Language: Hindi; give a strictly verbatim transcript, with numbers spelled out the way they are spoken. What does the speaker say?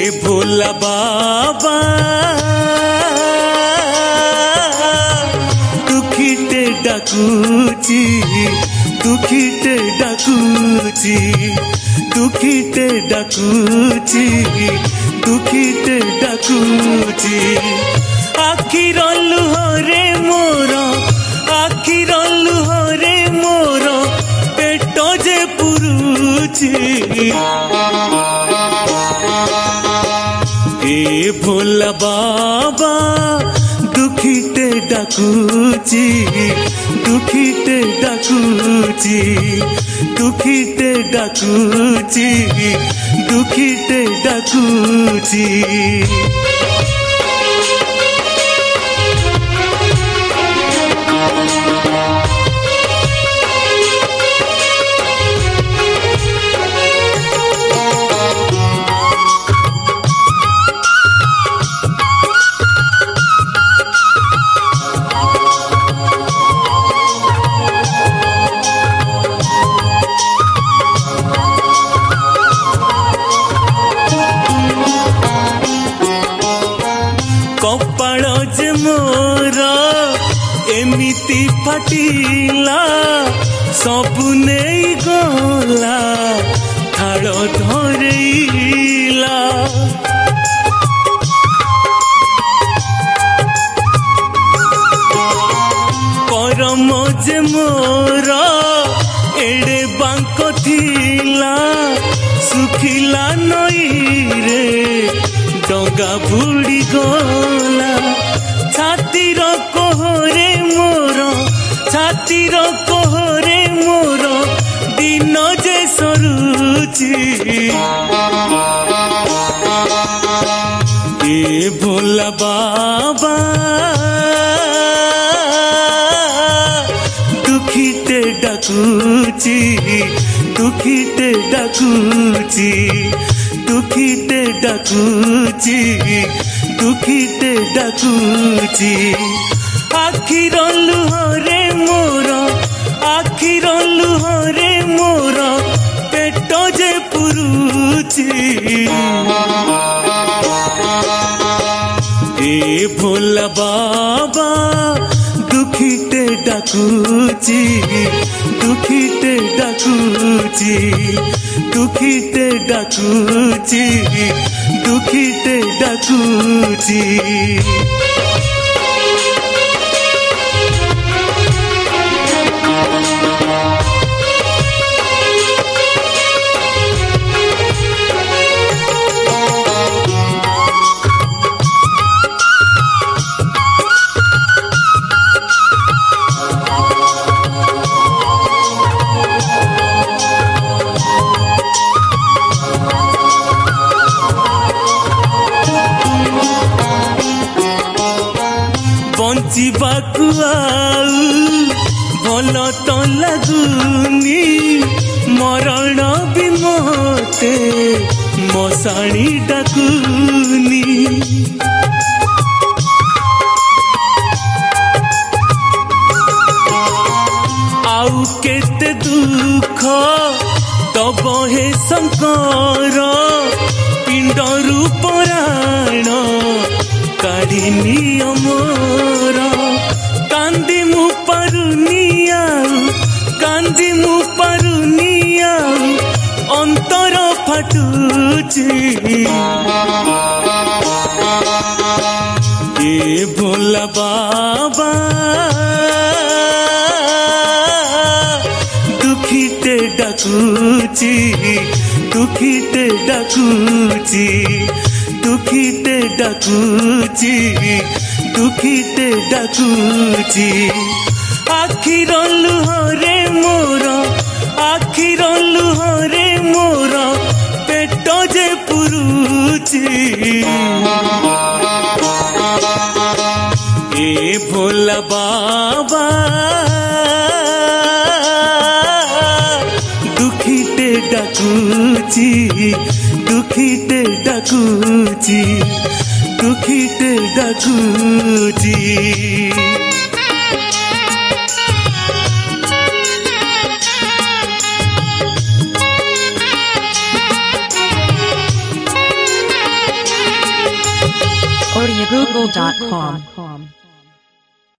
भोला बाबा दुखीटे डाकुची दुखीटे डाकुची दुखीटे डाकुची दुखीटे डाकुची आखिर लुहरे मोर आखिर लुहरे मोर पेट जे पुरुची ए भोला बाबा दुखीटे डाकुची दुखीटे डाकुची दुखीटे डाकुची दुखीटे डाकुची कपाल जे मोर एमिति फाटिला सबु नहीं गला थाल धरैला करम जे मोर एड़े बांक थिला सुखिला नई रे डंगा बुड़ी गला छातीर कोहरे मोर छातीर कोहरे मोर दिन जे सरुची ए भोला बाबा दुखीटे डाकुची दुखीटे डाकुची दुखीटे डाकुची दुखीटे डाकुची आखिर लुहरे मोर आखिर लुहरे मोर पेट जे पुरुची ए भोला बाबा दुखीटे डाकुची दुखीटे डाकुची दुखीटे डाकुची दुखीटे डाकुची बंचिबाकु आउ भल तो लगुनी मरण भी मते मशाणी डाकुनी आउ केते दुख तब हे शंकर पिंडरू पराण काढ़ी अमर कांदी मु पारुनी आउ कांदी मु पारुनी आउ अंतर फाटुची ए भोला बाबा दुखीटे डाकुची दुखीटे डाकुची दुखीटे डाकुची दुखीटे डाकुची आखिर लुहरे मोर आखिर लुहरे मोर पेट जे पुरुची ए भोला बाबा दुखीटे डाकुची दुखीटे डाकुची दुखीटे डाकुची Google dot com.